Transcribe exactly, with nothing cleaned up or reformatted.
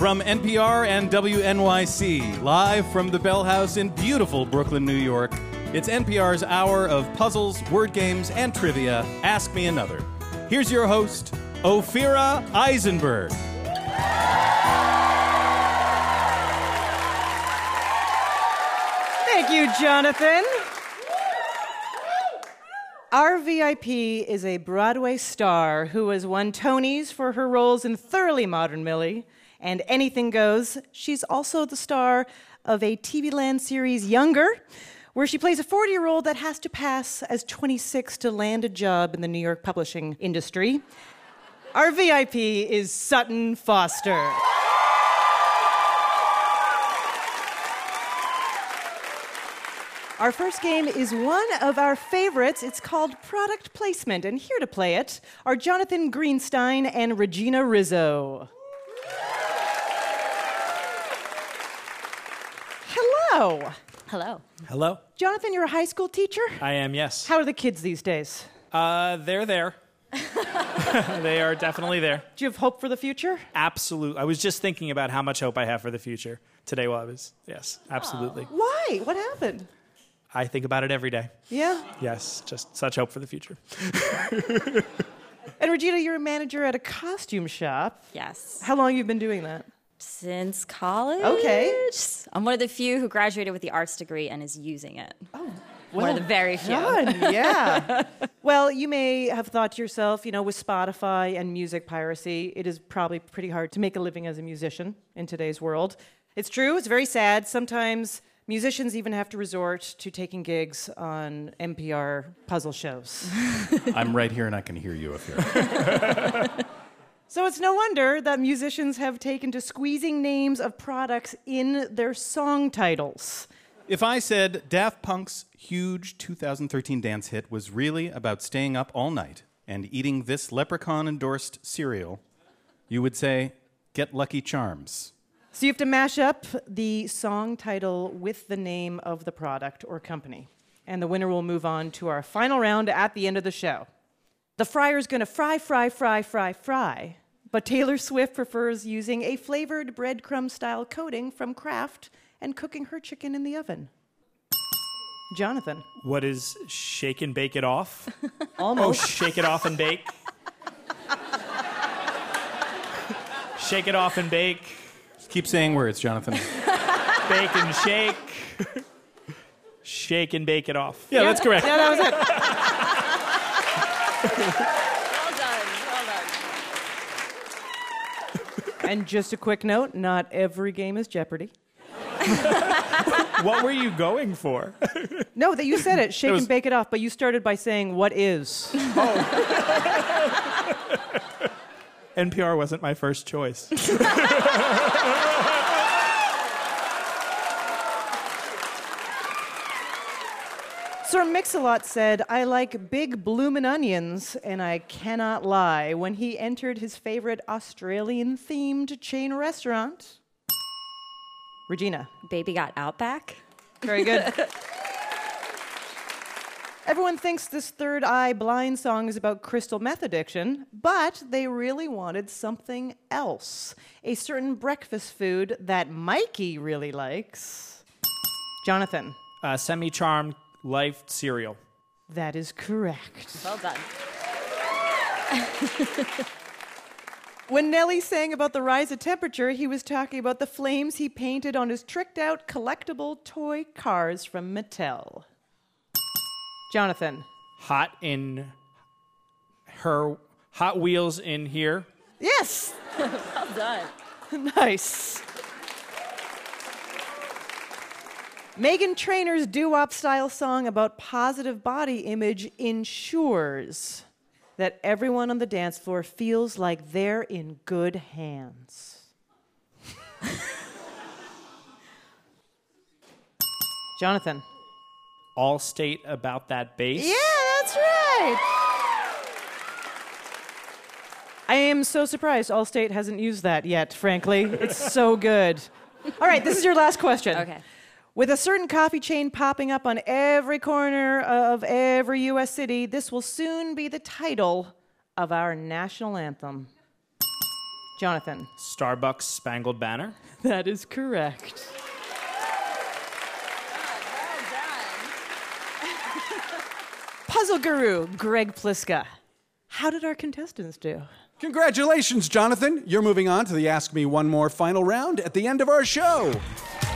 From N P R and W N Y C, live from the Bell House in beautiful Brooklyn, New York, it's N P R's hour of puzzles, word games, and trivia. Ask Me Another. Here's your host, Ophira Eisenberg. Thank you, Jonathan. Our V I P is a Broadway star who has won Tonys for her roles in Thoroughly Modern Millie and Anything Goes. She's also the star of a T V Land series, Younger, where she plays a forty-year-old that has to pass as twenty-six to land a job in the New York publishing industry. Our V I P is Sutton Foster. Our first game is one of our favorites. It's called Product Placement, and here to play it are Jonathan Greenstein and Regina Rizzo. Hello. Hello. Hello. Jonathan, you're a high school teacher? I am, yes. How are the kids these days? Uh, they're there. They are definitely there. Do you have hope for the future? Absolutely. I was just thinking about how much hope I have for the future today while I was, yes, absolutely. Oh. Why? What happened? I think about it every day. Yeah? Yes, just such hope for the future. And Regina, you're a manager at a costume shop. Yes. How long have you been doing that? Since college. Okay. I'm one of the few who graduated with the arts degree and is using it. Oh, one of the very few. Done. Yeah. Well, you may have thought to yourself, you know, with Spotify and music piracy, it is probably pretty hard to make a living as a musician in today's world. It's true. It's very sad. Sometimes musicians even have to resort to taking gigs on N P R puzzle shows. I'm right here and I can hear you up here. So it's no wonder that musicians have taken to squeezing names of products in their song titles. If I said Daft Punk's huge two thousand thirteen dance hit was really about staying up all night and eating this leprechaun-endorsed cereal, you would say, get Lucky Charms. So you have to mash up the song title with the name of the product or company. And the winner will move on to our final round at the end of the show. The fryer's gonna fry, fry, fry, fry, fry. But Taylor Swift prefers using a flavored breadcrumb-style coating from Kraft and cooking her chicken in the oven. Jonathan. What is shake and bake it off? Almost. Oh, shake it off and bake. Shake it off and bake. Keep saying words, Jonathan. Bake and shake. Shake and bake it off. Yeah, that's correct. Yeah, that was it. Well done, well done. And just a quick note, not every game is Jeopardy. What were you going for? No, that you said it, shake It was- and bake it off, but you started by saying, what is? N P R wasn't my first choice. Sir Mix-a-Lot said, I like big bloomin' onions, and I cannot lie, when he entered his favorite Australian-themed chain restaurant. Regina. Baby got Outback. Very good. Everyone thinks this Third Eye Blind song is about crystal meth addiction, but they really wanted something else. A certain breakfast food that Mikey really likes. Jonathan. Uh, semi-charmed life cereal. That is correct. Well done. When Nelly sang about the rise of temperature, he was talking about the flames he painted on his tricked-out collectible toy cars from Mattel. Jonathan. Hot in her Hot Wheels in here. Yes! Well done. Nice. Meghan Trainor's doo-wop style song about positive body image ensures that everyone on the dance floor feels like they're in good hands. Jonathan. All state about that bass. Yeah, that's right. I am so surprised Allstate hasn't used that yet, frankly. It's so good. All right, this is your last question. Okay. With a certain coffee chain popping up on every corner of every U S city, this will soon be the title of our national anthem. Jonathan. Starbucks Spangled Banner. That is correct. Puzzle guru, Greg Pliska. How did our contestants do? Congratulations, Jonathan. You're moving on to the Ask Me One More final round at the end of our show.